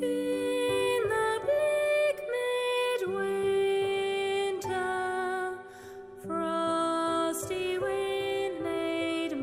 In the bleak midwinter, frosty wind-laid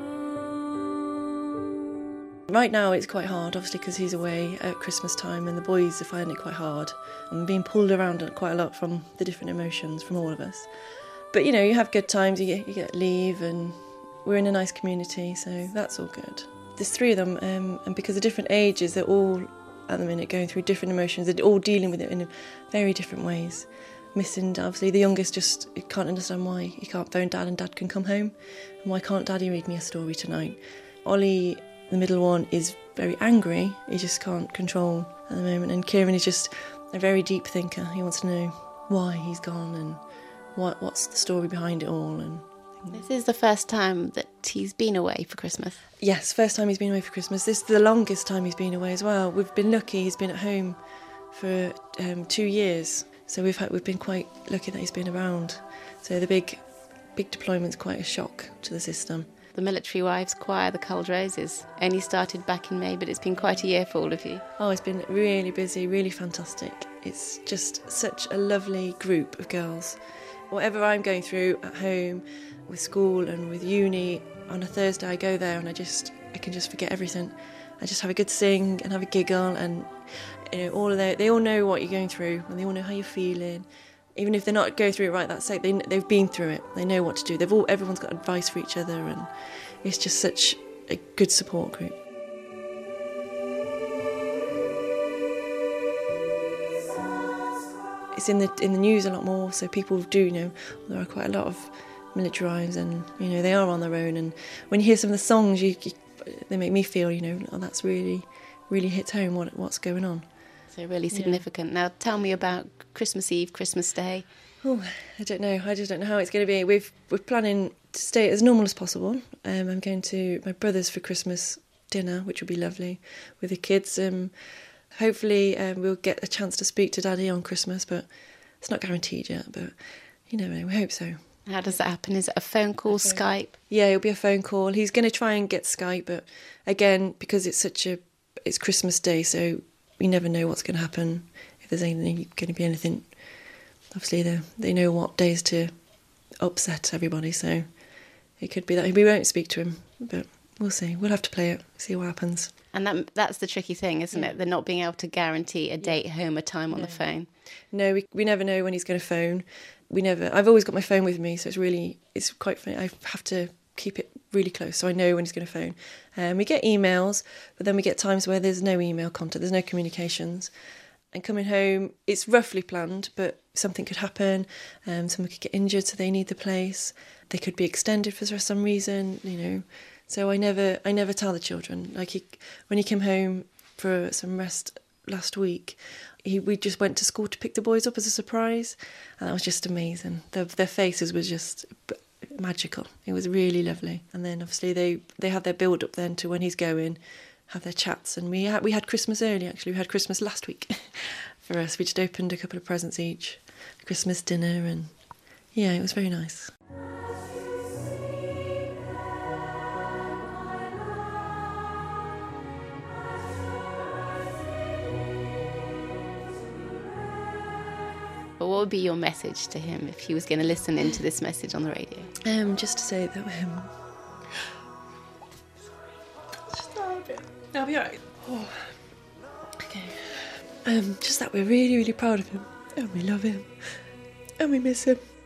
moon. Right now it's quite hard, obviously, because he's away at Christmas time and the boys are finding it quite hard. I'm being pulled around quite a lot from the different emotions from all of us. But, you know, you have good times, you get leave, and we're in a nice community, so that's all good. There's 3 of them, and because of different ages, they're all, at the minute, going through different emotions. They're all dealing with it in very different ways. Missing, obviously, the youngest just can't understand why he can't phone Dad and Dad can come home. And why can't Daddy read me a story tonight? Ollie, the middle one, is very angry. He just can't control at the moment. And Kieran is just a very deep thinker. He wants to know why he's gone and what's the story behind it all. And this is the first time that he's been away for Christmas. Yes, first time he's been away for Christmas. This is the longest time he's been away as well. We've been lucky. He's been at home for 2 years, so we've been quite lucky that he's been around. So the big deployment's quite a shock to the system. The Military Wives Choir, the Culled Roses, only started back in May, but it's been quite a year for all of you. Oh, it's been really busy, really fantastic. It's just such a lovely group of girls. Whatever I'm going through at home, with school and with uni, on a Thursday I go there and I can just forget everything. I just have a good sing and have a giggle, and you know, they all know what you're going through and they all know how you're feeling. Even if they're not going through it right that second, they've been through it. They know what to do. Everyone's got advice for each other, and it's just such a good support group. It's in the news a lot more, so people do know there are quite a lot of military wives, and you know they are on their own. And when you hear some of the songs, they make me feel, you know, oh, that's really hits home what's going on. So really significant. Yeah. Now tell me about Christmas Eve, Christmas Day. Oh, I don't know. I just don't know how it's going to be. We're planning to stay as normal as possible. I'm going to my brother's for Christmas dinner, which will be lovely with the kids. Hopefully we'll get a chance to speak to Daddy on Christmas, but it's not guaranteed yet. But you never know. We hope so. How does that happen? Is it a phone call, Skype? Yeah, it'll be a phone call. He's going to try and get Skype, but again, because it's Christmas Day, so we never know what's going to happen. If there's going to be anything, obviously they know what days to upset everybody, so it could be that we won't speak to him, but we'll see. We'll have to play it, see what happens. And that's the tricky thing, isn't it? They're not being able to guarantee a date, home, a time on the phone. No, we never know when he's going to phone. I've always got my phone with me, so it's quite funny. I have to keep it really close so I know when he's going to phone. We get emails, but then we get times where there's no email contact, there's no communications. And coming home, it's roughly planned, but something could happen. Someone could get injured, so they need the place. They could be extended for some reason, you know. So I never tell the children. Like when he came home for some rest last week, we just went to school to pick the boys up as a surprise, and that was just amazing. Their faces were just magical. It was really lovely. And then obviously they have their build up then to when he's going, have their chats, and we had Christmas early actually. We had Christmas last week for us. We just opened a couple of presents each, Christmas dinner, and yeah, it was very nice. But what would be your message to him if he was going to listen into this message on the radio? Just to say that I'll be alright. Oh. Okay. Just that we're really, really proud of him, and we love him, and we miss him.